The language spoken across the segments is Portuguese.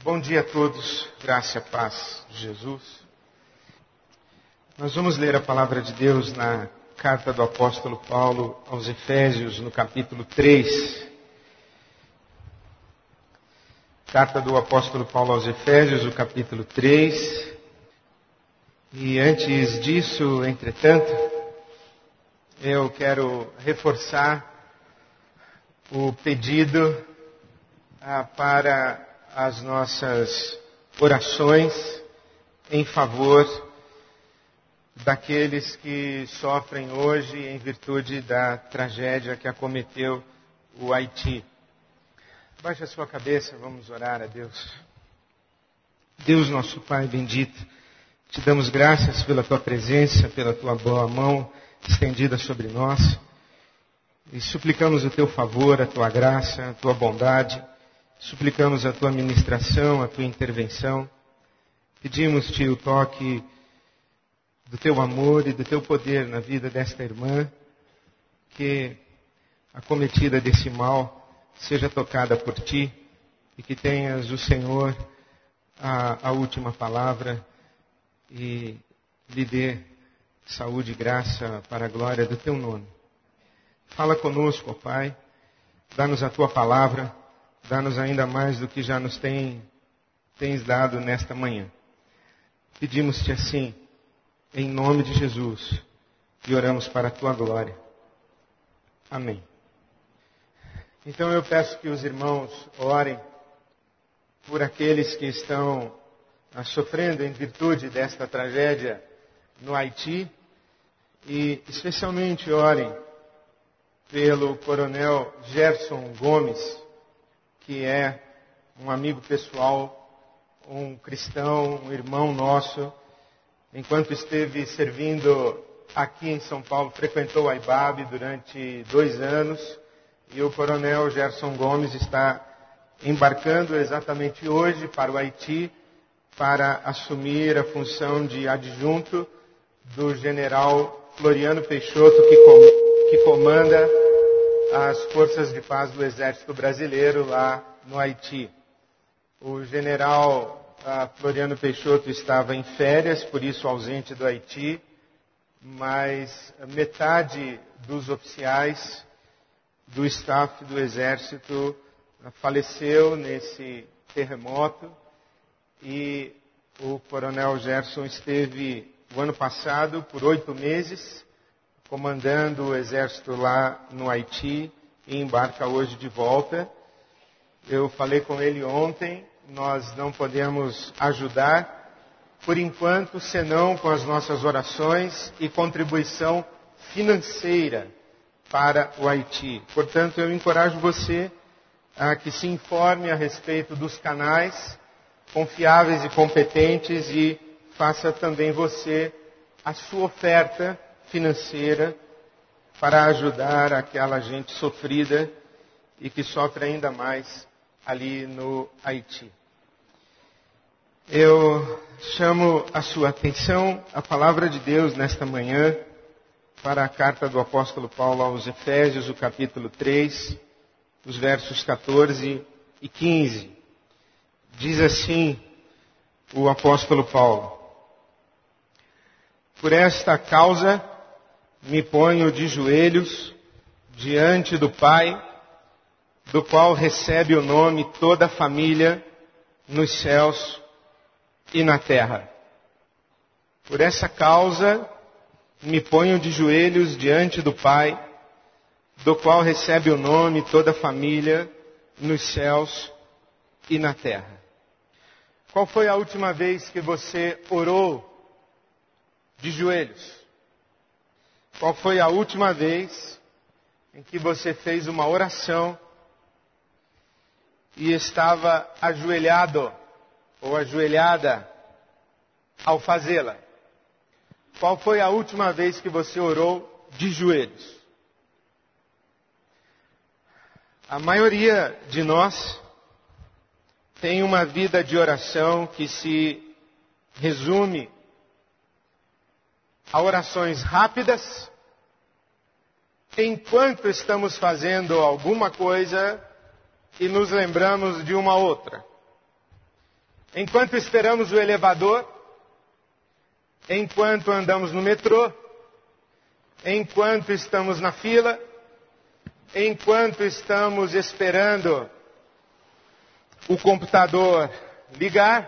Bom dia a todos, graça e paz de Jesus. Nós vamos ler a palavra de Deus na carta do apóstolo Paulo aos Efésios, no capítulo 3. Carta do apóstolo Paulo aos Efésios, o capítulo 3. E antes disso, entretanto, eu quero reforçar o pedido para as nossas orações em favor daqueles que sofrem hoje em virtude da tragédia que acometeu o Haiti. Baixe a sua cabeça, vamos orar a Deus. Deus, nosso Pai bendito, te damos graças pela tua presença, pela tua boa mão estendida sobre nós. E suplicamos o teu favor, a tua graça, a tua bondade. Suplicamos a tua ministração, a tua intervenção. Pedimos-te o toque do teu amor e do teu poder na vida desta irmã, que acometida desse mal seja tocada por ti e que tenhas o Senhor a última palavra e lhe dê saúde e graça para a glória do teu nome. Fala conosco, ó Pai, dá-nos a tua palavra, dá-nos ainda mais do que já nos tens dado nesta manhã. Pedimos-te assim, em nome de Jesus, e oramos para a tua glória. Amém. Então eu peço que os irmãos orem por aqueles que estão sofrendo em virtude desta tragédia no Haiti, e especialmente orem pelo coronel Gerson Gomes, que é um amigo pessoal, um cristão, um irmão nosso. Enquanto esteve servindo aqui em São Paulo, frequentou a IBAB durante 2 anos, e o coronel Gerson Gomes está embarcando exatamente hoje para o Haiti para assumir a função de adjunto do general Floriano Peixoto, que comanda as forças de paz do Exército Brasileiro lá no Haiti. O general Floriano Peixoto estava em férias, por isso ausente do Haiti, mas metade dos oficiais do staff do Exército faleceu nesse terremoto, e o coronel Gerson esteve o ano passado por 8 meses comandando o exército lá no Haiti e embarca hoje de volta. Eu falei com ele ontem, nós não podemos ajudar por enquanto, senão com as nossas orações e contribuição financeira para o Haiti. Portanto, eu encorajo você a que se informe a respeito dos canais confiáveis e competentes e faça também você a sua oferta financeira para ajudar aquela gente sofrida e que sofre ainda mais ali no Haiti. Eu chamo a sua atenção à palavra de Deus nesta manhã para a carta do apóstolo Paulo aos Efésios, o capítulo 3, os versos 14 e 15. Diz assim o apóstolo Paulo: por esta causa me ponho de joelhos diante do Pai, do qual recebe o nome toda a família nos céus e na terra. Por essa causa me ponho de joelhos diante do Pai, do qual recebe o nome toda a família nos céus e na terra. Qual foi a última vez que você orou de joelhos? Qual foi a última vez em que você fez uma oração e estava ajoelhado ou ajoelhada ao fazê-la? Qual foi a última vez que você orou de joelhos? A maioria de nós tem uma vida de oração que se resume a orações rápidas, enquanto estamos fazendo alguma coisa e nos lembramos de uma outra. enquanto esperamos o elevador, enquanto andamos no metrô, enquanto estamos na fila, enquanto estamos esperando o computador ligar,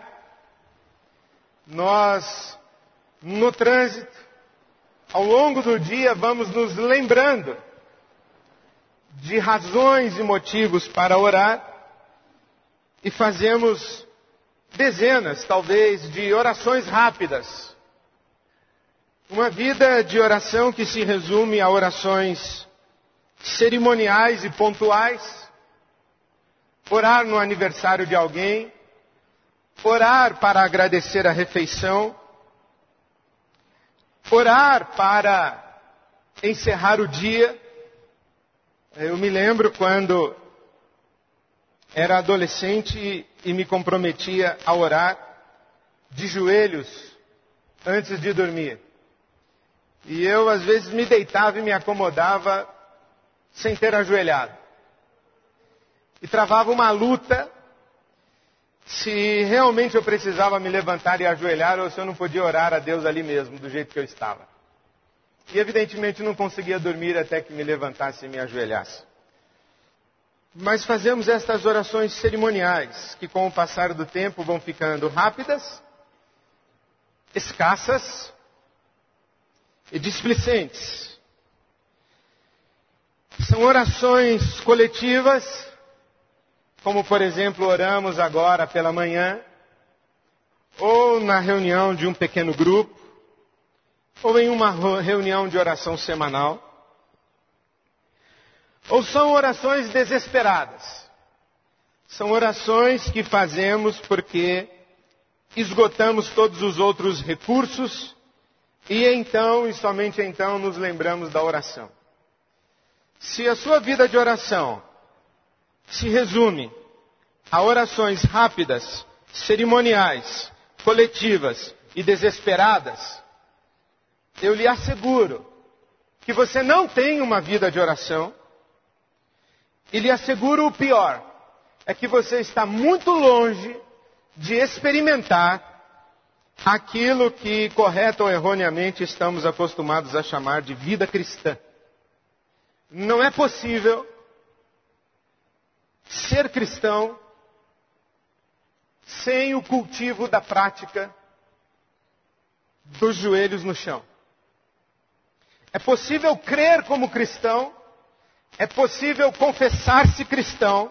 nós, no trânsito, ao longo do dia, vamos nos lembrando de razões e motivos para orar e fazemos dezenas, talvez, de orações rápidas. Uma vida de oração que se resume a orações cerimoniais e pontuais. Orar no aniversário de alguém. Orar para agradecer a refeição. Orar para encerrar o dia. Eu me lembro quando era adolescente e me comprometia a orar de joelhos antes de dormir. E eu, às vezes, me deitava e me acomodava sem ter ajoelhado. E travava uma luta se realmente eu precisava me levantar e ajoelhar ou se eu não podia orar a Deus ali mesmo, do jeito que eu estava. E, evidentemente, não conseguia dormir até que me levantasse e me ajoelhasse. Mas fazemos estas orações cerimoniais, que com o passar do tempo vão ficando rápidas, escassas e displicentes. São orações coletivas, como por exemplo oramos agora pela manhã, ou na reunião de um pequeno grupo, ou em uma reunião de oração semanal. Ou são orações desesperadas. São orações que fazemos porque esgotamos todos os outros recursos e então, e somente então, nos lembramos da oração. Se a sua vida de oração se resume a orações rápidas, cerimoniais, coletivas e desesperadas, eu lhe asseguro que você não tem uma vida de oração. E lhe asseguro o pior, é que você está muito longe de experimentar aquilo que, correto ou erroneamente, estamos acostumados a chamar de vida cristã. Não é possível ser cristão sem o cultivo da prática dos joelhos no chão. É possível crer como cristão, é possível confessar-se cristão,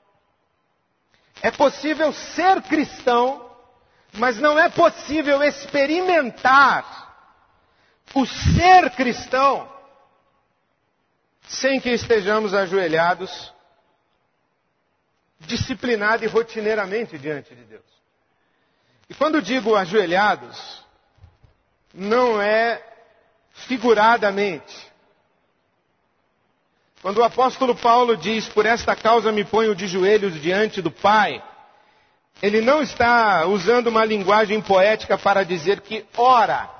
é possível ser cristão, mas não é possível experimentar o ser cristão sem que estejamos ajoelhados, disciplinado e rotineiramente diante de Deus. E quando digo ajoelhados, não é figuradamente. Quando o apóstolo Paulo diz, por esta causa me ponho de joelhos diante do Pai, ele não está usando uma linguagem poética para dizer que ora,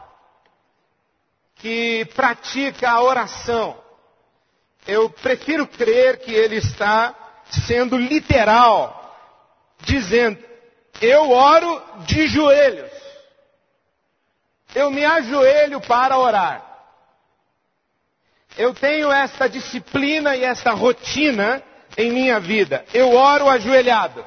que pratica a oração. Eu prefiro crer que ele está sendo literal, dizendo, eu oro de joelhos. Eu me ajoelho para orar. Eu tenho esta disciplina e esta rotina em minha vida. Eu oro ajoelhado.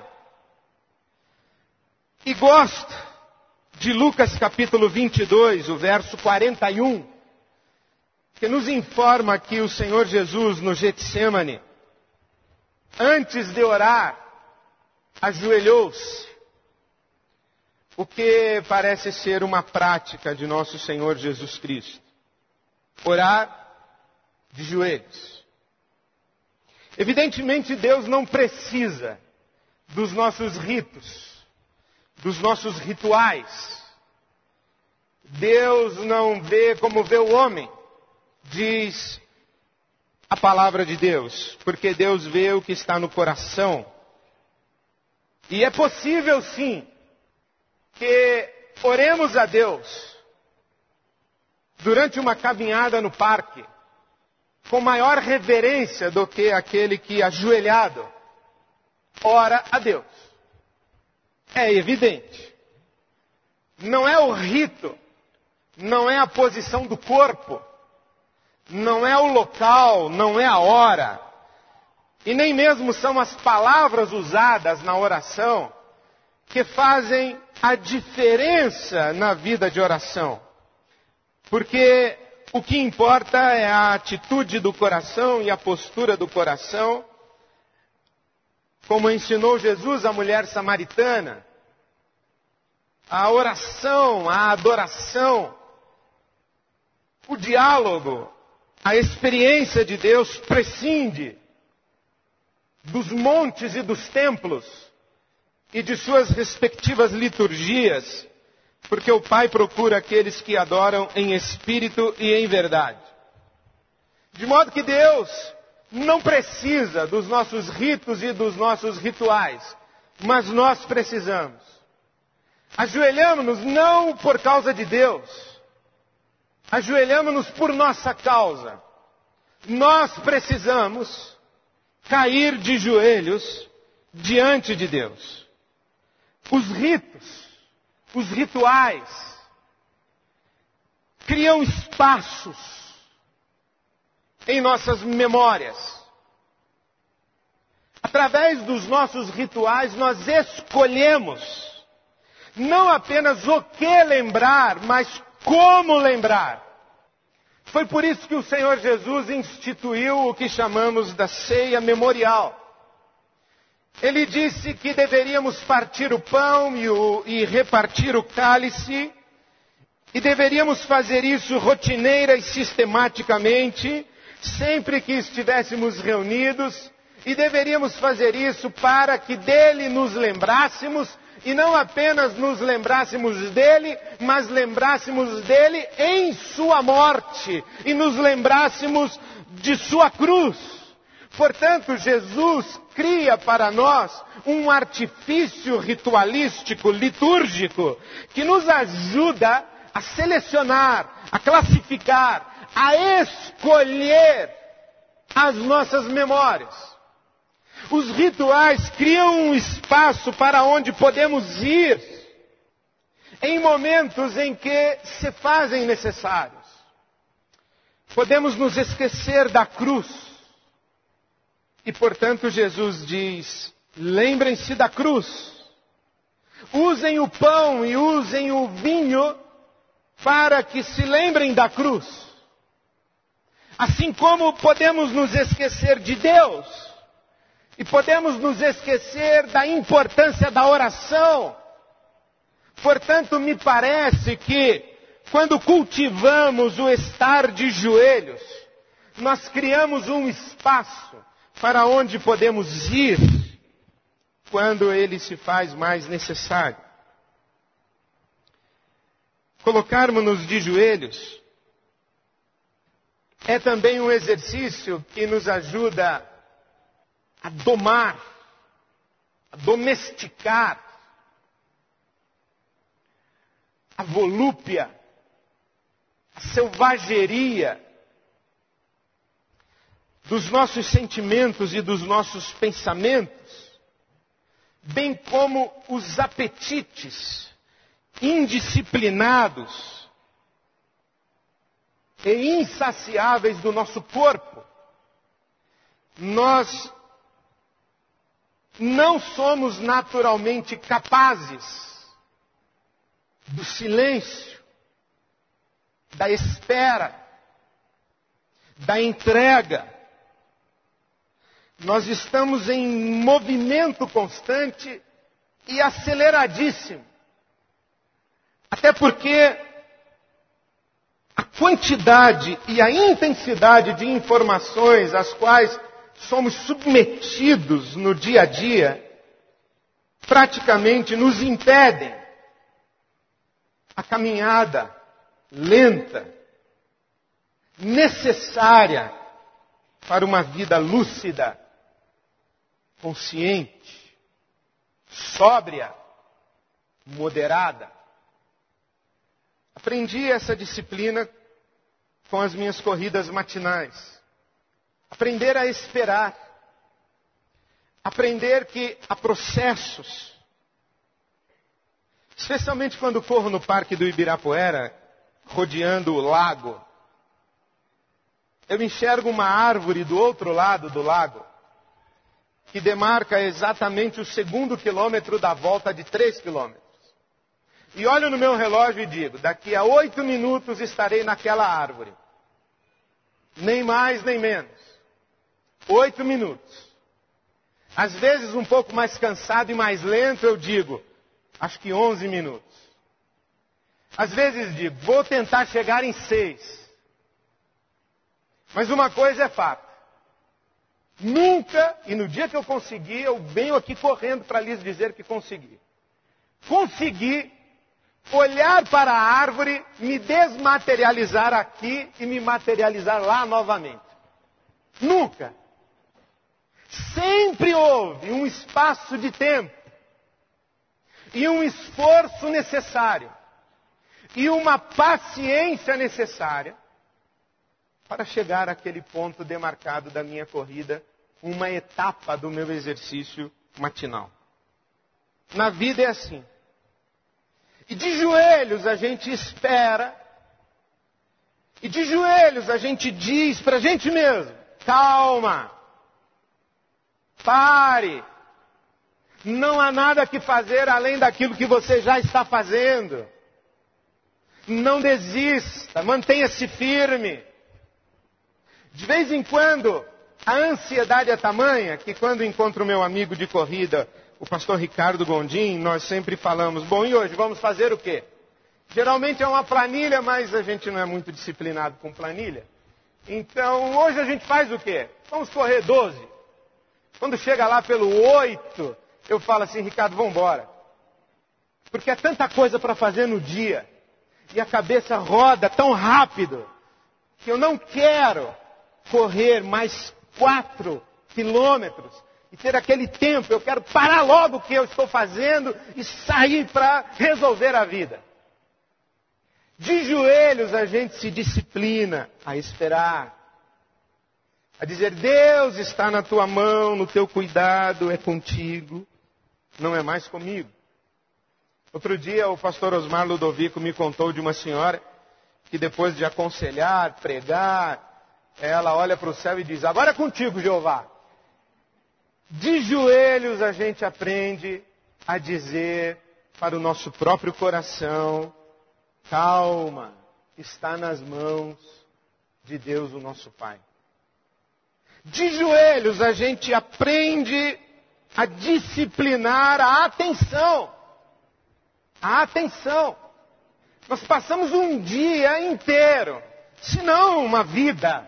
E gosto de Lucas capítulo 22, o verso 41, que nos informa que o Senhor Jesus no Getsêmani, antes de orar, ajoelhou-se. O que parece ser uma prática de nosso Senhor Jesus Cristo. Orar de joelhos. Evidentemente, Deus não precisa dos nossos ritos, dos nossos rituais. Deus não vê como vê o homem, diz a palavra de Deus, porque Deus vê o que está no coração. E é possível, sim, que oremos a Deus durante uma caminhada no parque, com maior reverência do que aquele que, ajoelhado, ora a Deus. é evidente. Não é o rito, não é a posição do corpo, não é o local, não é a hora, e nem mesmo são as palavras usadas na oração que fazem a diferença na vida de oração. Porque o que importa é a atitude do coração e a postura do coração, como ensinou Jesus à mulher samaritana. A oração, a adoração, o diálogo, a experiência de Deus prescinde dos montes e dos templos e de suas respectivas liturgias, porque o Pai procura aqueles que adoram em espírito e em verdade. De modo que Deus não precisa dos nossos ritos e dos nossos rituais, mas nós precisamos. Ajoelhamos-nos não por causa de Deus, ajoelhamos-nos por nossa causa. Nós precisamos cair de joelhos diante de Deus. Os ritos, os rituais, criam espaços em nossas memórias. Através dos nossos rituais, nós escolhemos não apenas o que lembrar, mas como lembrar. Foi por isso que o Senhor Jesus instituiu o que chamamos da ceia memorial. Ele disse que deveríamos partir o pão e repartir o cálice, e deveríamos fazer isso rotineira e sistematicamente, sempre que estivéssemos reunidos, e deveríamos fazer isso para que dele nos lembrássemos, e não apenas nos lembrássemos dele, mas lembrássemos dele em sua morte, e nos lembrássemos de sua cruz. Portanto, Jesus cria para nós um artifício ritualístico, litúrgico, que nos ajuda a selecionar, a classificar, a escolher as nossas memórias. Os rituais criam um espaço para onde podemos ir em momentos em que se fazem necessários. Podemos nos esquecer da cruz. E, portanto, Jesus diz, lembrem-se da cruz. Usem o pão e usem o vinho para que se lembrem da cruz. Assim como podemos nos esquecer de Deus. E podemos nos esquecer da importância da oração. Portanto, me parece que quando cultivamos o estar de joelhos, nós criamos um espaço para onde podemos ir quando ele se faz mais necessário. Colocarmos-nos de joelhos é também um exercício que nos ajuda a domar, a domesticar a volúpia, a selvageria dos nossos sentimentos e dos nossos pensamentos, bem como os apetites indisciplinados e insaciáveis do nosso corpo. Nós não somos naturalmente capazes do silêncio, da espera, da entrega. Nós estamos em movimento constante e aceleradíssimo. Até porque a quantidade e a intensidade de informações às quais somos submetidos no dia a dia, praticamente nos impedem a caminhada lenta, necessária para uma vida lúcida, consciente, sóbria, moderada. Aprendi essa disciplina com as minhas corridas matinais. Aprender a esperar. Aprender que há processos Especialmente quando corro no Parque do Ibirapuera, rodeando o lago. Eu enxergo uma árvore do outro lado do lago, que demarca exatamente o segundo quilômetro da volta de 3 quilômetros. E olho no meu relógio e digo, daqui a 8 minutos estarei naquela árvore. Nem mais, nem menos. 8 minutos. Às vezes um pouco mais cansado e mais lento eu digo, acho que 11 minutos. Às vezes digo, vou tentar chegar em 6. Mas uma coisa é fato. Nunca, e no dia que eu conseguir, eu venho aqui correndo para lhes dizer que consegui. Consegui olhar para a árvore, me desmaterializar aqui e me materializar lá novamente. Nunca. Sempre houve um espaço de tempo e um esforço necessário e uma paciência necessária para chegar àquele ponto demarcado da minha corrida, uma etapa do meu exercício matinal. Na vida é assim. E de joelhos a gente espera, e de joelhos a gente diz para a gente mesmo, calma, pare, não há nada que fazer além daquilo que você já está fazendo. Não desista, mantenha-se firme. De vez em quando, a ansiedade é tamanha que quando encontro meu amigo de corrida, o pastor Ricardo Gondim, nós sempre falamos, bom, e hoje vamos fazer o quê? Geralmente é uma planilha, mas a gente não é muito disciplinado com planilha. Então, hoje a gente faz o quê? Vamos correr 12. Quando chega lá pelo 8, eu falo assim, Ricardo, vamos embora. Porque é tanta coisa para fazer no dia. E a cabeça roda tão rápido que eu não quero correr mais 4 quilômetros e ter aquele tempo. Eu quero parar logo o que eu estou fazendo e sair para resolver a vida. De joelhos a gente se disciplina a esperar. A dizer, Deus está na tua mão, no teu cuidado, é contigo, não é mais comigo. Outro dia o pastor Osmar Ludovico me contou de uma senhora que depois de aconselhar, pregar, ela olha para o céu e diz, agora é contigo, Jeová. De joelhos a gente aprende a dizer para o nosso próprio coração, calma, está nas mãos de Deus, o nosso Pai. De joelhos a gente aprende a disciplinar a atenção. A atenção. Nós passamos um dia inteiro, se não uma vida,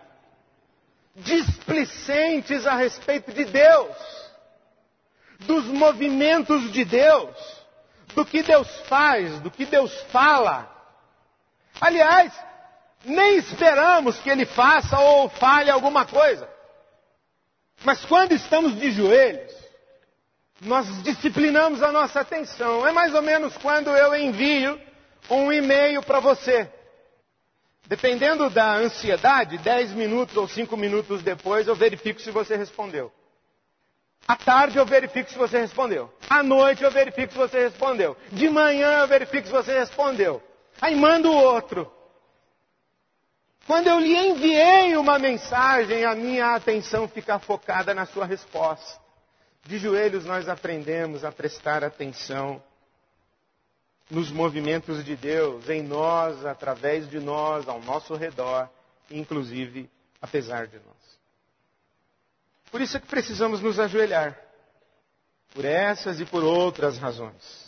displicentes a respeito de Deus, dos movimentos de Deus, do que Deus faz, do que Deus fala. Aliás, nem esperamos que Ele faça ou fale alguma coisa. Mas quando estamos de joelhos, nós disciplinamos a nossa atenção. É mais ou menos quando eu envio um e-mail para você. Dependendo da ansiedade, 10 minutos ou 5 minutos depois eu verifico se você respondeu. À tarde eu verifico se você respondeu. À noite eu verifico se você respondeu. De manhã eu verifico se você respondeu. Aí mando outro. Quando eu lhe enviei uma mensagem, a minha atenção fica focada na sua resposta. De joelhos nós aprendemos a prestar atenção nos movimentos de Deus, em nós, através de nós, ao nosso redor, inclusive apesar de nós. Por isso é que precisamos nos ajoelhar, por essas e por outras razões.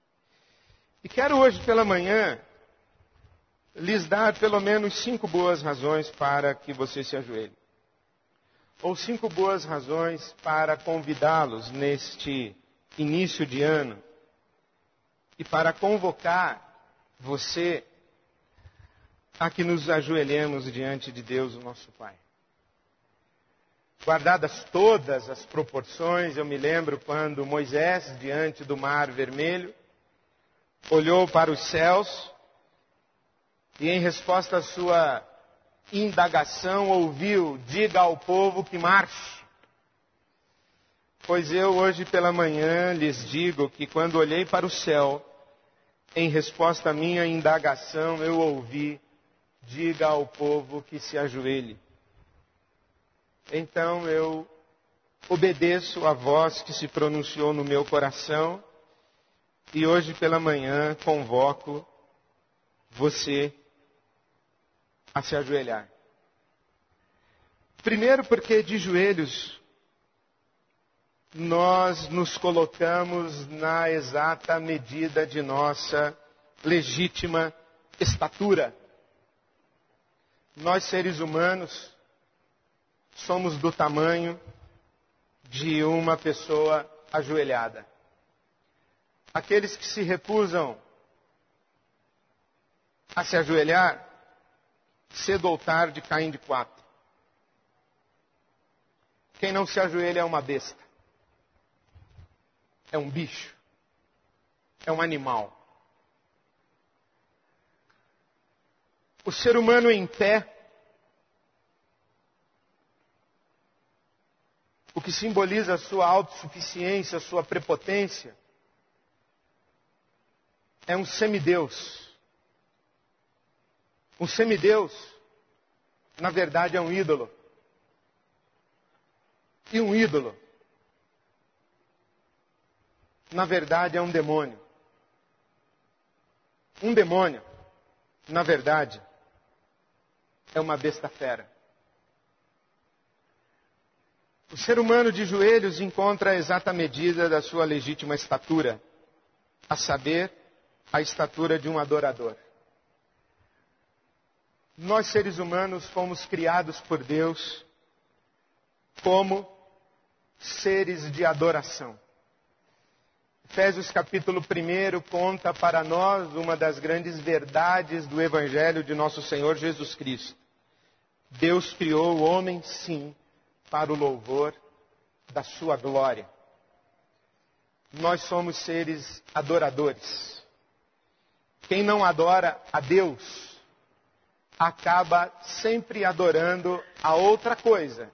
E quero hoje pela manhã lhes dar pelo menos 5 boas razões para que você se ajoelhe. Ou 5 boas razões para convidá-los neste início de ano e para convocar você a que nos ajoelhemos diante de Deus, o nosso Pai. Guardadas todas as proporções, eu me lembro quando Moisés, diante do Mar Vermelho, olhou para os céus e em resposta à sua indagação ouviu, diga ao povo que marche. Pois eu hoje pela manhã lhes digo que quando olhei para o céu, em resposta à minha indagação, eu ouvi: diga ao povo que se ajoelhe. Então eu obedeço à voz que se pronunciou no meu coração e hoje pela manhã convoco você a se ajoelhar. Primeiro porque de joelhos nós nos colocamos na exata medida de nossa legítima estatura. Nós seres humanos somos do tamanho de uma pessoa ajoelhada. Aqueles que se recusam a se ajoelhar, cedo ou tarde caem de quatro. Quem não se ajoelha é uma besta. É um bicho. É um animal. O ser humano em pé, o que simboliza a sua autossuficiência, a sua prepotência, é um semideus. Um semideus, na verdade, é um ídolo. E um ídolo, na verdade, é um demônio. Um demônio, na verdade, é uma besta fera. O ser humano de joelhos encontra a exata medida da sua legítima estatura, a saber, a estatura de um adorador. Nós, seres humanos, fomos criados por Deus como seres de adoração. Efésios capítulo 1 conta para nós uma das grandes verdades do Evangelho de nosso Senhor Jesus Cristo. Deus criou o homem, sim, para o louvor da sua glória. Nós somos seres adoradores. Quem não adora a Deus, acaba sempre adorando a outra coisa.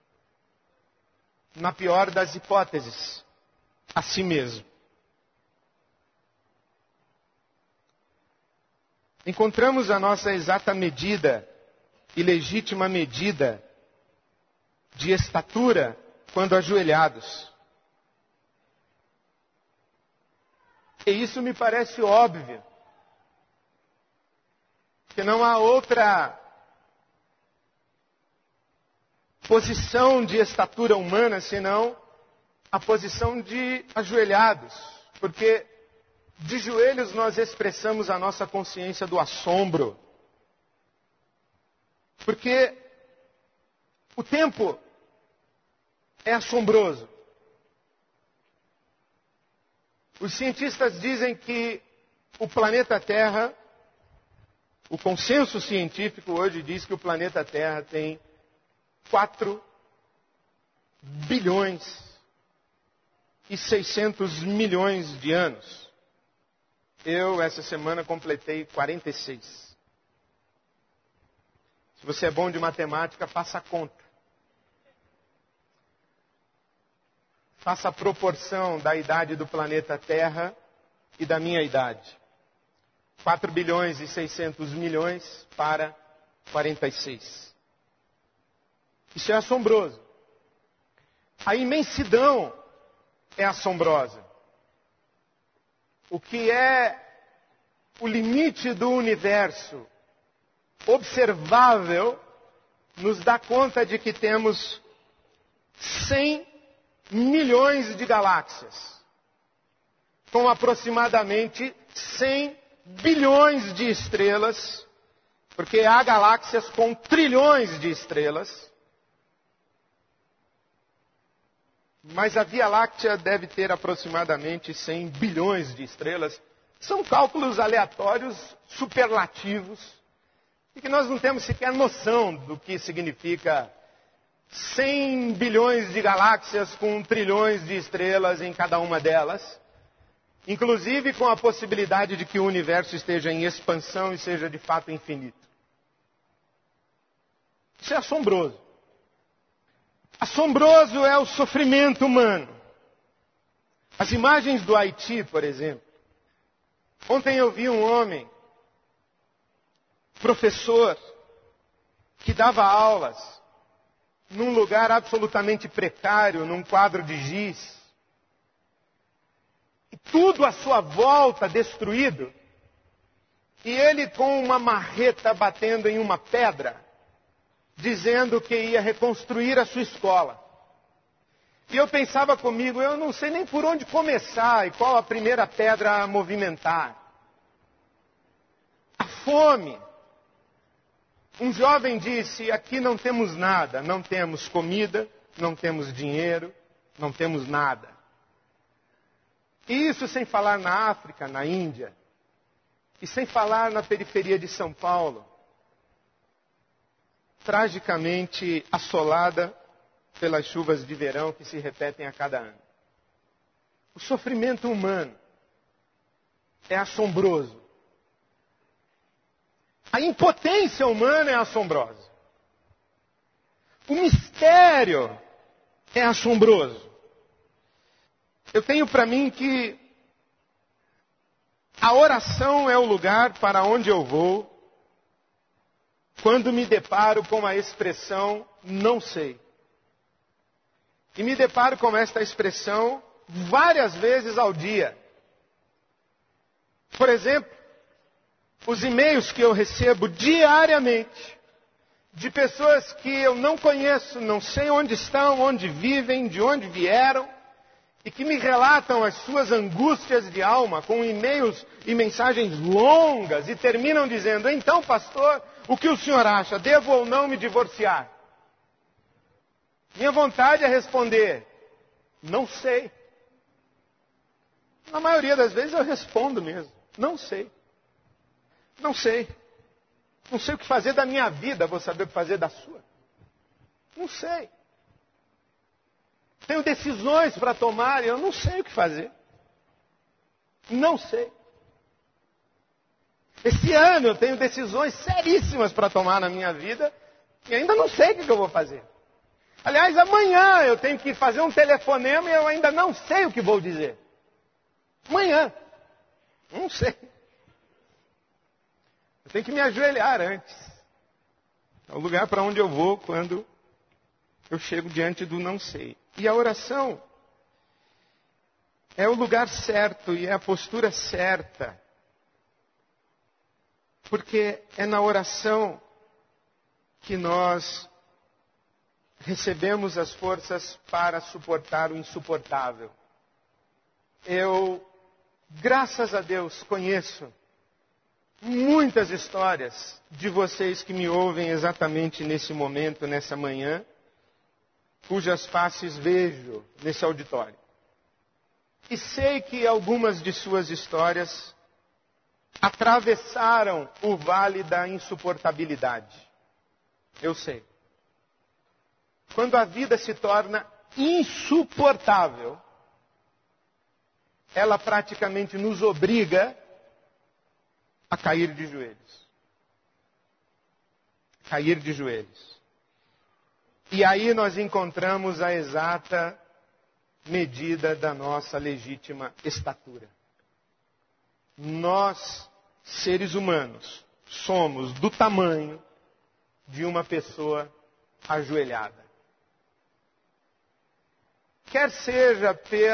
Na pior das hipóteses, a si mesmo. Encontramos a nossa exata medida e legítima medida de estatura quando ajoelhados. E isso me parece óbvio. Que não há outra posição de estatura humana senão a posição de ajoelhados. Porque de joelhos nós expressamos a nossa consciência do assombro. Porque o tempo é assombroso. Os cientistas dizem que o planeta Terra, o consenso científico hoje diz que o planeta Terra tem 4 bilhões e 600 milhões de anos. Eu, essa semana, completei 46. Se você é bom de matemática, faça a conta. Faça a proporção da idade do planeta Terra e da minha idade. 4 bilhões e 600 milhões para 46. Isso é assombroso. A imensidão é assombrosa. O que é o limite do universo observável nos dá conta de que temos 100 milhões de galáxias, com aproximadamente 100 bilhões de estrelas, porque há galáxias com trilhões de estrelas, mas a Via Láctea deve ter aproximadamente 100 bilhões de estrelas. São cálculos aleatórios, superlativos, e que nós não temos sequer noção do que significa 100 bilhões de galáxias com trilhões de estrelas em cada uma delas, inclusive com a possibilidade de que o universo esteja em expansão e seja de fato infinito. Isso é assombroso. Assombroso é o sofrimento humano. As imagens do Haiti, por exemplo, Ontem eu vi um homem, professor, que dava aulas num lugar absolutamente precário, num quadro de giz. E tudo à sua volta destruído. E ele com uma marreta batendo em uma pedra, dizendo que ia reconstruir a sua escola. E eu pensava comigo, eu não sei nem por onde começar e qual a primeira pedra a movimentar. A fome. Um jovem disse, aqui não temos nada, não temos comida, não temos dinheiro, não temos nada. E isso sem falar na África, na Índia, e sem falar na periferia de São Paulo, tragicamente assolada pelas chuvas de verão que se repetem a cada ano. O sofrimento humano é assombroso. A impotência humana é assombrosa. O mistério é assombroso. Eu tenho para mim que a oração é o lugar para onde eu vou quando me deparo com a expressão não sei. E me deparo com esta expressão várias vezes ao dia. Por exemplo, os e-mails que eu recebo diariamente de pessoas que eu não conheço, não sei onde estão, onde vivem, de onde vieram, e que me relatam as suas angústias de alma com e-mails e mensagens longas e terminam dizendo, então pastor, o que o senhor acha? Devo ou não me divorciar? Minha vontade é responder, não sei. Na maioria das vezes eu respondo mesmo, não sei. Não sei. Não sei o que fazer da minha vida, vou saber o que fazer da sua. Não sei. Tenho decisões para tomar e eu não sei o que fazer. Não sei. Esse ano eu tenho decisões seríssimas para tomar na minha vida e ainda não sei o que eu vou fazer. Aliás, amanhã eu tenho que fazer um telefonema e eu ainda não sei o que vou dizer. Amanhã. Não sei. Eu tenho que me ajoelhar antes. É o lugar para onde eu vou quando eu chego diante do não sei. E a oração é o lugar certo e é a postura certa. Porque é na oração que nós recebemos as forças para suportar o insuportável. Eu, graças a Deus, conheço muitas histórias de vocês que me ouvem exatamente nesse momento, nessa manhã, cujas faces vejo nesse auditório. E sei que algumas de suas histórias atravessaram o vale da insuportabilidade. Eu sei. Quando a vida se torna insuportável, ela praticamente nos obriga a cair de joelhos. Cair de joelhos. E aí nós encontramos a exata medida da nossa legítima estatura. Nós, seres humanos, somos do tamanho de uma pessoa ajoelhada. Quer seja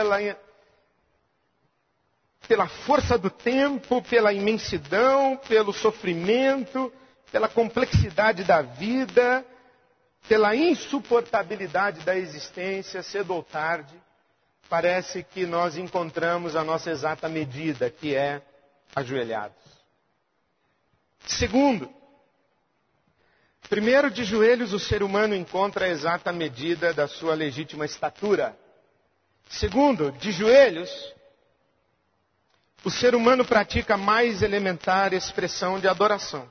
pela força do tempo, pela imensidão, pelo sofrimento, pela complexidade da vida, pela insuportabilidade da existência, cedo ou tarde, parece que nós encontramos a nossa exata medida, que é ajoelhados. Segundo, primeiro, de joelhos, o ser humano encontra a exata medida da sua legítima estatura. Segundo, de joelhos, o ser humano pratica a mais elementar expressão de adoração.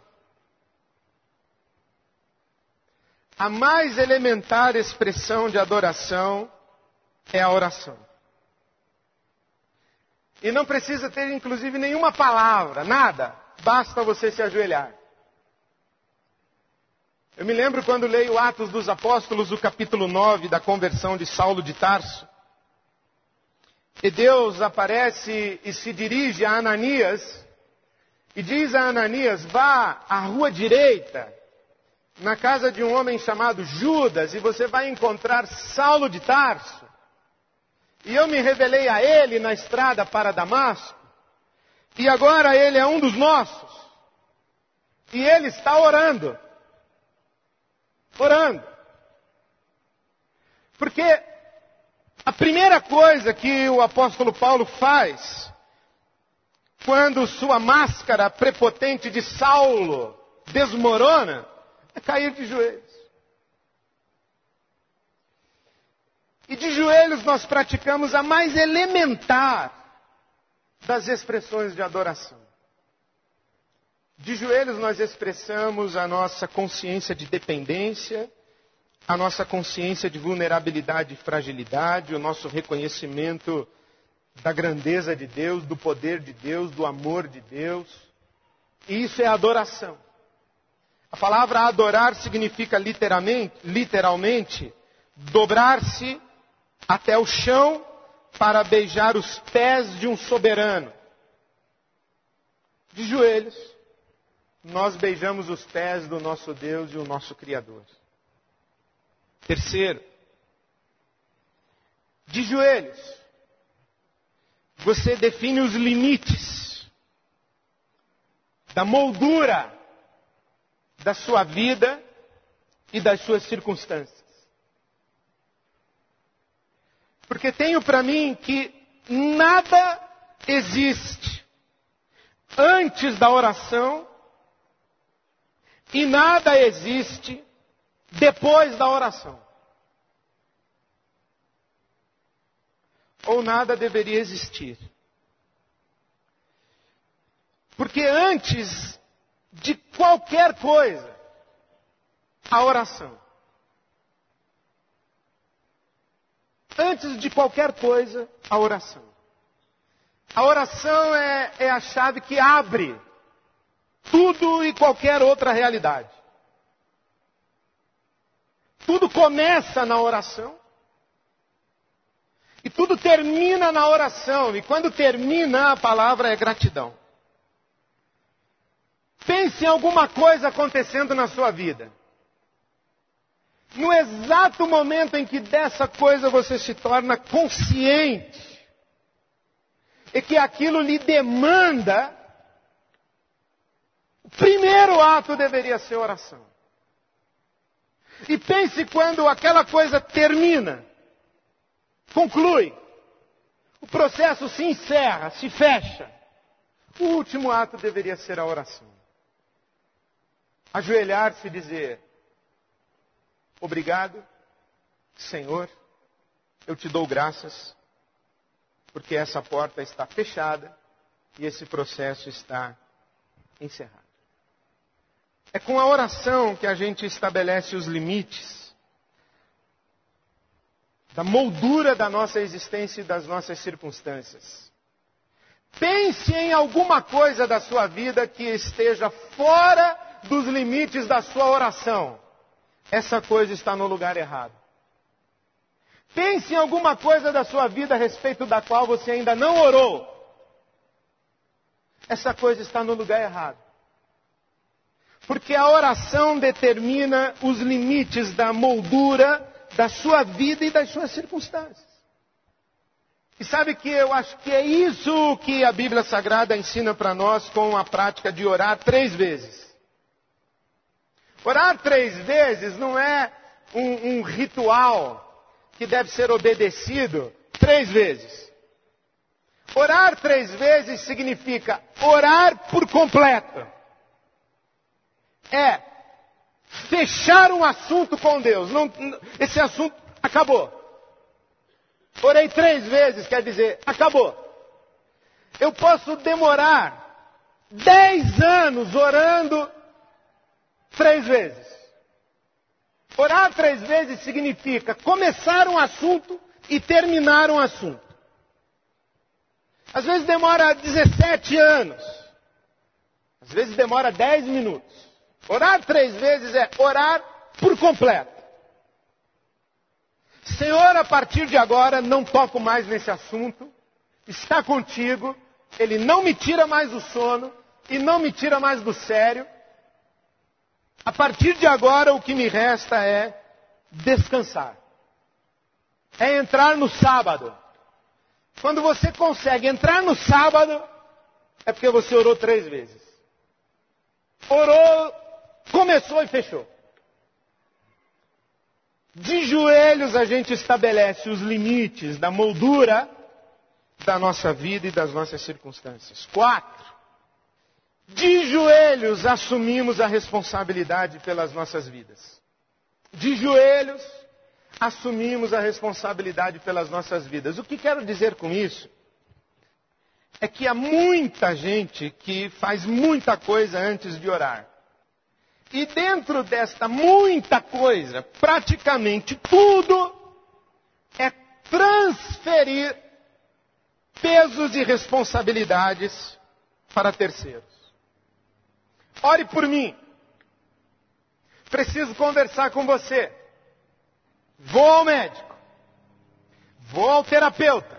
A mais elementar expressão de adoração é a oração. E não precisa ter, inclusive, nenhuma palavra, nada. Basta você se ajoelhar. Eu me lembro quando leio Atos dos Apóstolos, o capítulo 9, da conversão de Saulo de Tarso. E Deus aparece e se dirige a Ananias e diz a Ananias: vá à rua direita, na casa de um homem chamado Judas, e você vai encontrar Saulo de Tarso. E eu me revelei a ele na estrada para Damasco, e agora ele é um dos nossos. E ele está orando. Orando. Porque a primeira coisa que o apóstolo Paulo faz, quando sua máscara prepotente de Saulo desmorona, é cair de joelhos. E de joelhos nós praticamos a mais elementar das expressões de adoração. De joelhos nós expressamos a nossa consciência de dependência, a nossa consciência de vulnerabilidade e fragilidade, o nosso reconhecimento da grandeza de Deus, do poder de Deus, do amor de Deus. E isso é adoração. A palavra adorar significa literalmente dobrar-se até o chão para beijar os pés de um soberano. De joelhos, nós beijamos os pés do nosso Deus e o nosso Criador. Terceiro, de joelhos, você define os limites da moldura da sua vida e das suas circunstâncias. Porque tenho para mim que nada existe antes da oração e nada existe depois da oração. Ou nada deveria existir. Porque antes de qualquer coisa, a oração. Antes de qualquer coisa, a oração. A oração é a chave que abre tudo e qualquer outra realidade. Tudo começa na oração. E tudo termina na oração. E quando termina, a palavra é gratidão. Pense em alguma coisa acontecendo na sua vida. No exato momento em que dessa coisa você se torna consciente, e que aquilo lhe demanda, o primeiro ato deveria ser oração. E pense quando aquela coisa termina, conclui, o processo se encerra, se fecha. O último ato deveria ser a oração. Ajoelhar-se e dizer: obrigado, Senhor, eu te dou graças, porque essa porta está fechada e esse processo está encerrado. É com a oração que a gente estabelece os limites da moldura da nossa existência e das nossas circunstâncias. Pense em alguma coisa da sua vida que esteja fora dos limites da sua oração. Essa coisa está no lugar errado. Pense em alguma coisa da sua vida a respeito da qual você ainda não orou. Essa coisa está no lugar errado. Porque a oração determina os limites da moldura da sua vida e das suas circunstâncias. E sabe que eu acho que é isso que a Bíblia Sagrada ensina para nós com a prática de orar 3 vezes. Orar 3 vezes não é um ritual que deve ser obedecido 3 vezes. Orar 3 vezes significa orar por completo. É fechar um assunto com Deus. Esse assunto acabou. Orei 3 vezes, quer dizer, acabou. Eu posso demorar 10 anos orando 3 vezes. Orar 3 vezes significa começar um assunto e terminar um assunto. Às vezes demora 17 anos. Às vezes demora 10 minutos. Orar 3 vezes é orar por completo. Senhor, a partir de agora não toco mais nesse assunto. Está contigo. Ele não me tira mais o sono. e não me tira mais do sério. A partir de agora, o que me resta é descansar. É entrar no sábado. Quando você consegue entrar no sábado, é porque você orou 3 vezes. Orou, começou e fechou. De joelhos a gente estabelece os limites da moldura da nossa vida e das nossas circunstâncias. 4. De joelhos assumimos a responsabilidade pelas nossas vidas. De joelhos assumimos a responsabilidade pelas nossas vidas. O que quero dizer com isso? É que há muita gente que faz muita coisa antes de orar. E dentro desta muita coisa, praticamente tudo é transferir pesos e responsabilidades para terceiros. Ore por mim. Preciso conversar com você. Vou ao médico. Vou ao terapeuta.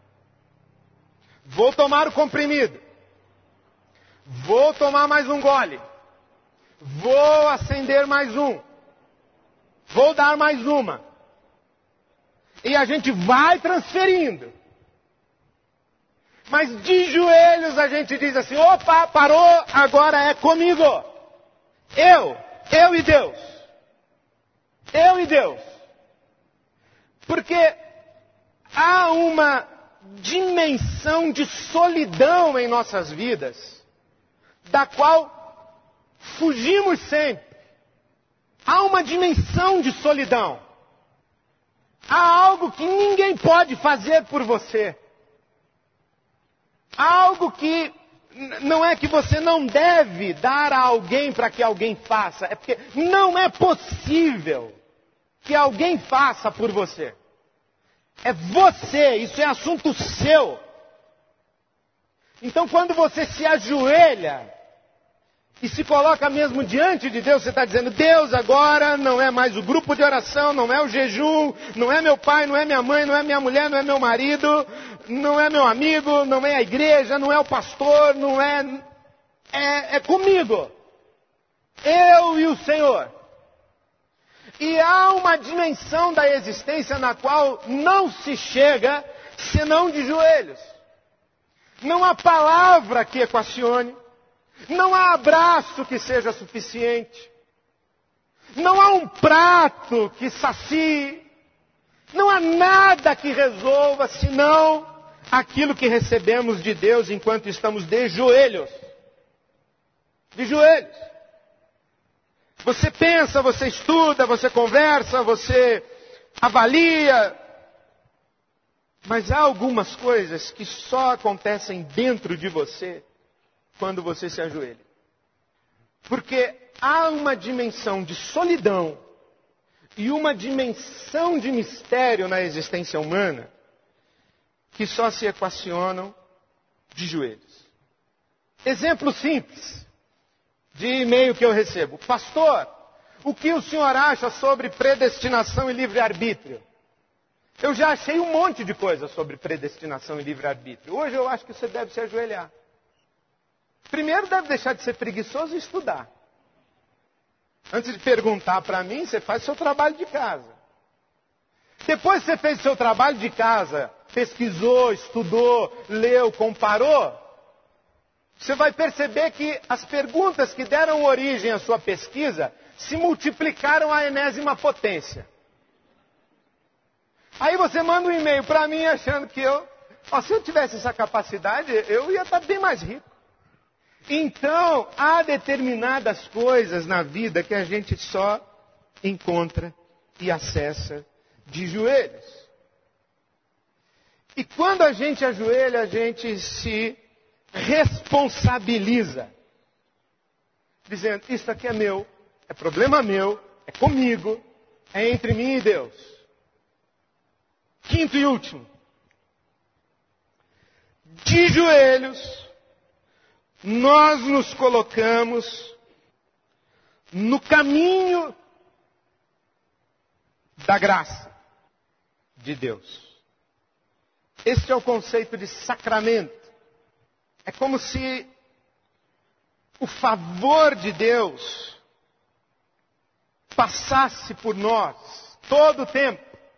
Vou tomar o comprimido. Vou tomar mais um gole. Vou acender mais um. Vou dar mais uma. E a gente vai transferindo. Mas de joelhos a gente diz assim, opa, parou, agora é comigo. Eu e Deus. Eu e Deus. Porque há uma dimensão de solidão em nossas vidas, da qual fugimos sempre. Há uma dimensão de solidão. Há algo que ninguém pode fazer por você. Há algo que não é que você não deve dar a alguém para que alguém faça. É porque não é possível que alguém faça por você. É você, isso é assunto seu. Então quando você se ajoelha e se coloca mesmo diante de Deus, você está dizendo, Deus agora não é mais o grupo de oração, não é o jejum, não é meu pai, não é minha mãe, não é minha mulher, não é meu marido, não é meu amigo, não é a igreja, não é o pastor, não é... É comigo. Eu e o Senhor. E há uma dimensão da existência na qual não se chega senão de joelhos. Não há palavra que equacione. Não há abraço que seja suficiente. Não há um prato que sacie. Não há nada que resolva senão aquilo que recebemos de Deus enquanto estamos de joelhos. De joelhos. Você pensa, você estuda, você conversa, você avalia. Mas há algumas coisas que só acontecem dentro de você quando você se ajoelha. Porque há uma dimensão de solidão e uma dimensão de mistério na existência humana que só se equacionam de joelhos. Exemplo simples de e-mail que eu recebo. Pastor, o que o senhor acha sobre predestinação e livre-arbítrio? Eu já achei um monte de coisa sobre predestinação e livre-arbítrio. Hoje eu acho que você deve se ajoelhar. Primeiro deve deixar de ser preguiçoso e estudar. Antes de perguntar para mim, você faz seu trabalho de casa. Depois que você fez seu trabalho de casa, pesquisou, estudou, leu, comparou, você vai perceber que as perguntas que deram origem à sua pesquisa se multiplicaram à enésima potência. Aí você manda um e-mail para mim achando que se eu tivesse essa capacidade, eu ia estar bem mais rico. Então, há determinadas coisas na vida que a gente só encontra e acessa de joelhos. E quando a gente ajoelha, a gente se responsabiliza. Dizendo, isso aqui é meu, é problema meu, é comigo, é entre mim e Deus. Quinto e último. De joelhos, nós nos colocamos no caminho da graça de Deus. Este é o conceito de sacramento. É como se o favor de Deus passasse por nós todo o tempo.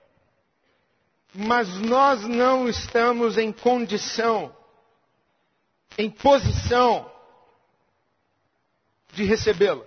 Mas nós não estamos em condição, em posição de recebê-lo.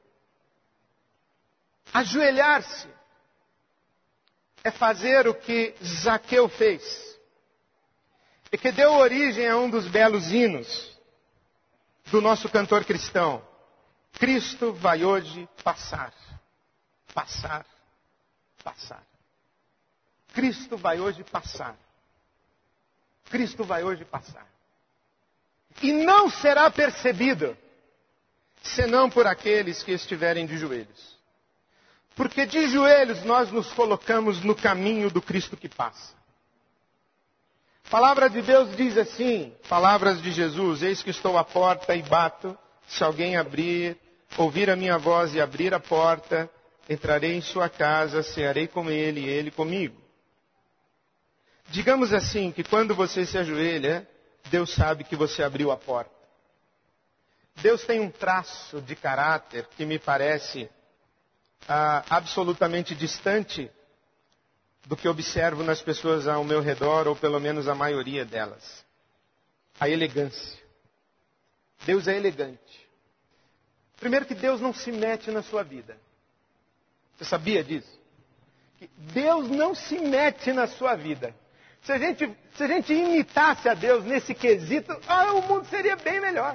Ajoelhar-se é fazer o que Zaqueu fez. E que deu origem a um dos belos hinos do nosso cantor cristão. Cristo vai hoje passar, passar, passar. Cristo vai hoje passar. Cristo vai hoje passar. E não será percebido, senão por aqueles que estiverem de joelhos. Porque de joelhos nós nos colocamos no caminho do Cristo que passa. A palavra de Deus diz assim, palavras de Jesus: eis que estou à porta e bato, se alguém ouvir a minha voz e abrir a porta, entrarei em sua casa, cearei com ele e ele comigo. Digamos assim, que quando você se ajoelha, Deus sabe que você abriu a porta. Deus tem um traço de caráter que me parece absolutamente distante do que observo nas pessoas ao meu redor, ou pelo menos a maioria delas. A elegância. Deus é elegante. Primeiro que Deus não se mete na sua vida. Você sabia disso? Que Deus não se mete na sua vida. Se a gente imitasse a Deus nesse quesito, o mundo seria bem melhor.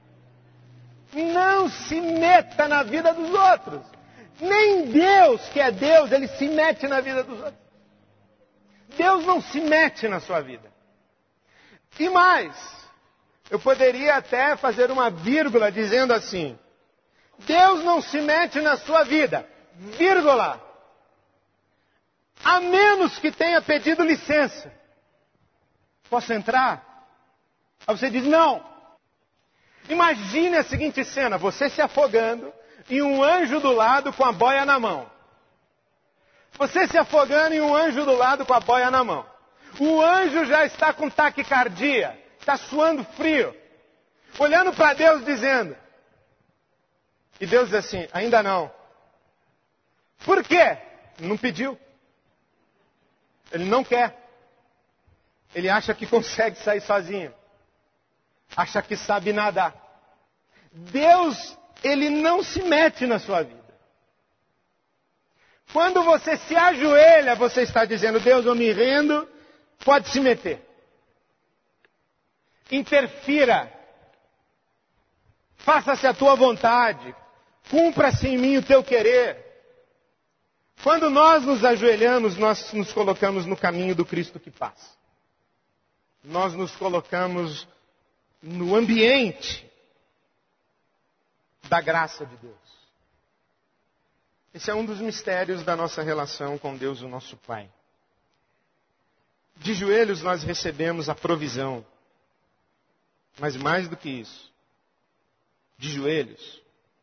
Não se meta na vida dos outros. Nem Deus, que é Deus, ele se mete na vida dos outros. Deus não se mete na sua vida. E mais, eu poderia até fazer uma vírgula dizendo assim: Deus não se mete na sua vida, vírgula, a menos que tenha pedido licença. Posso entrar? Aí você diz não. Imagine a seguinte cena: você se afogando e um anjo do lado com a boia na mão. Você se afogando e um anjo do lado com a boia na mão. O anjo já está com taquicardia, está suando frio, olhando para Deus dizendo. E Deus diz assim: ainda não. Por quê? Não pediu. Ele não quer. Ele acha que consegue sair sozinho. Acha que sabe nadar. Deus, ele não se mete na sua vida. Quando você se ajoelha, você está dizendo: Deus, eu me rendo, pode se meter. Interfira. Faça-se a tua vontade. Cumpra-se em mim o teu querer. Quando nós nos ajoelhamos, nós nos colocamos no caminho do Cristo que passa. Nós nos colocamos no ambiente da graça de Deus. Esse é um dos mistérios da nossa relação com Deus, o nosso Pai. De joelhos nós recebemos a provisão. Mas mais do que isso, de joelhos,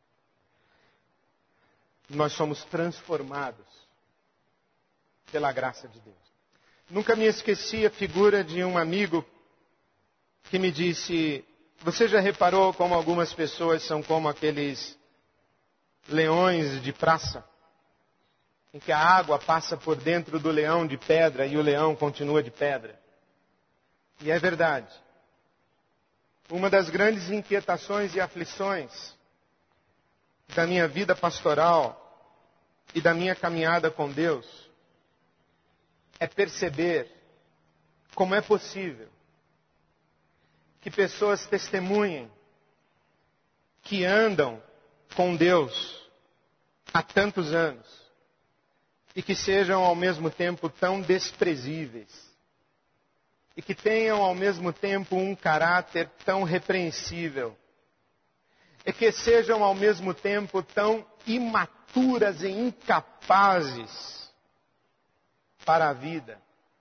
nós somos transformados pela graça de Deus. Nunca me esqueci a figura de um amigo que me disse: você já reparou como algumas pessoas são como aqueles leões de praça, em que a água passa por dentro do leão de pedra e o leão continua de pedra? E é verdade. Uma das grandes inquietações e aflições da minha vida pastoral e da minha caminhada com Deus é perceber como é possível que pessoas testemunhem que andam com Deus há tantos anos e que sejam ao mesmo tempo tão desprezíveis e que tenham ao mesmo tempo um caráter tão repreensível e que sejam ao mesmo tempo tão imaturas e incapazes para a vida,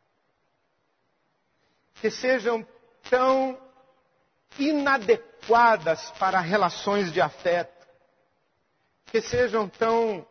que sejam tão inadequadas para relações de afeto, que sejam tão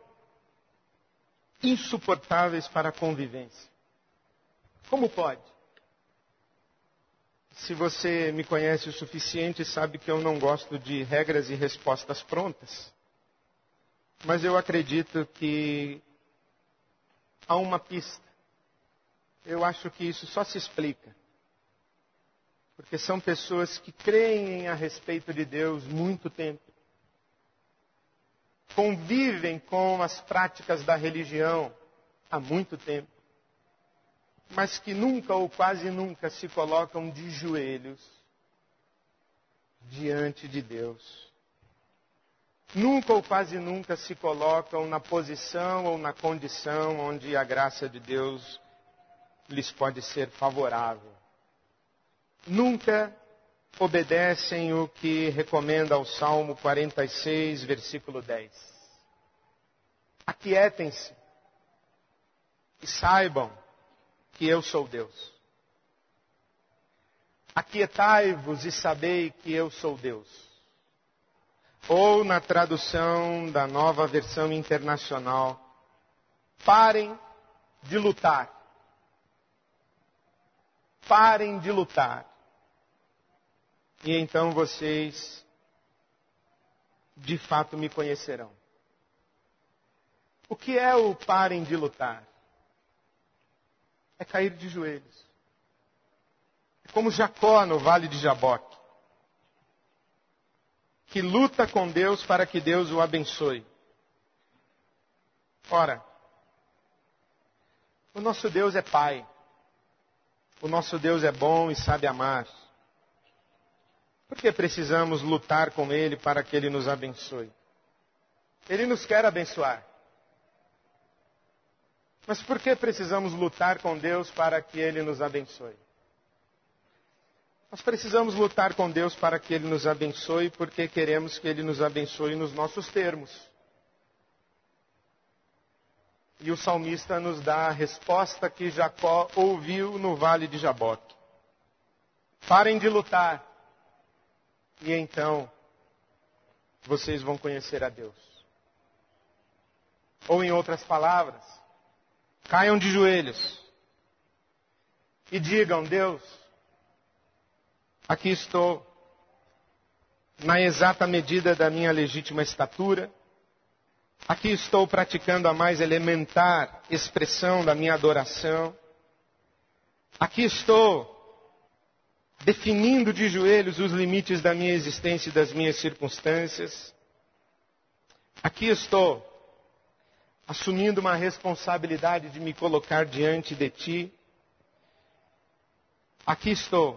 insuportáveis para a convivência. Como pode? Se você me conhece o suficiente, sabe que eu não gosto de regras e respostas prontas. Mas eu acredito que há uma pista. Eu acho que isso só se explica. Porque são pessoas que creem a respeito de Deus muito tempo. Convivem com as práticas da religião há muito tempo. Mas que nunca ou quase nunca se colocam de joelhos diante de Deus. Nunca ou quase nunca se colocam na posição ou na condição onde a graça de Deus lhes pode ser favorável. Nunca obedecem o que recomenda o Salmo 46, versículo 10. Aquietem-se e saibam que eu sou Deus. Aquietai-vos e sabei que eu sou Deus. Ou na tradução da Nova Versão Internacional, parem de lutar. Parem de lutar. E então vocês, de fato, me conhecerão. O que é o parem de lutar? É cair de joelhos. É como Jacó no Vale de Jaboque, que luta com Deus para que Deus o abençoe. Ora, o nosso Deus é Pai. O nosso Deus é bom e sabe amar. Por que precisamos lutar com Ele para que Ele nos abençoe? Ele nos quer abençoar. Mas por que precisamos lutar com Deus para que Ele nos abençoe? Nós precisamos lutar com Deus para que Ele nos abençoe porque queremos que Ele nos abençoe nos nossos termos. E o salmista nos dá a resposta que Jacó ouviu no Vale de Jaboque. Parem de lutar. E então, vocês vão conhecer a Deus. Ou em outras palavras, caiam de joelhos. E digam, Deus, aqui estou, na exata medida da minha legítima estatura. Aqui estou praticando a mais elementar expressão da minha adoração. Aqui estou definindo de joelhos os limites da minha existência e das minhas circunstâncias. Aqui estou assumindo uma responsabilidade de me colocar diante de Ti. Aqui estou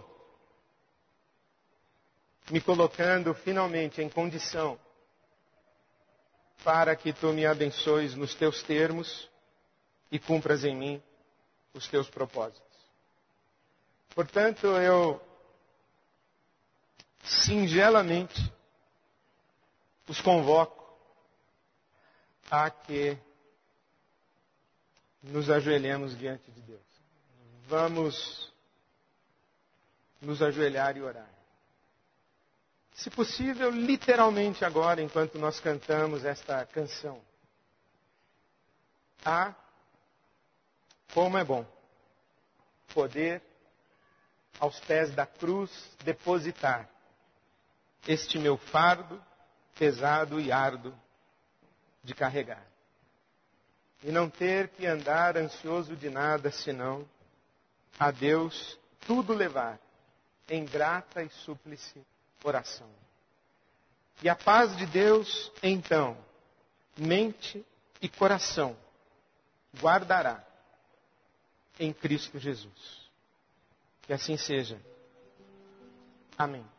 me colocando finalmente em condição para que Tu me abençoes nos Teus termos e cumpras em mim os Teus propósitos. Portanto, eu singelamente os convoco a que nos ajoelhemos diante de Deus. Vamos nos ajoelhar e orar. Se possível, literalmente agora, enquanto nós cantamos esta canção. Como é bom poder, aos pés da cruz, depositar este meu fardo pesado e árduo de carregar. E não ter que andar ansioso de nada, senão a Deus tudo levar em grata e súplice oração. E a paz de Deus, então, mente e coração guardará em Cristo Jesus. Que assim seja. Amém.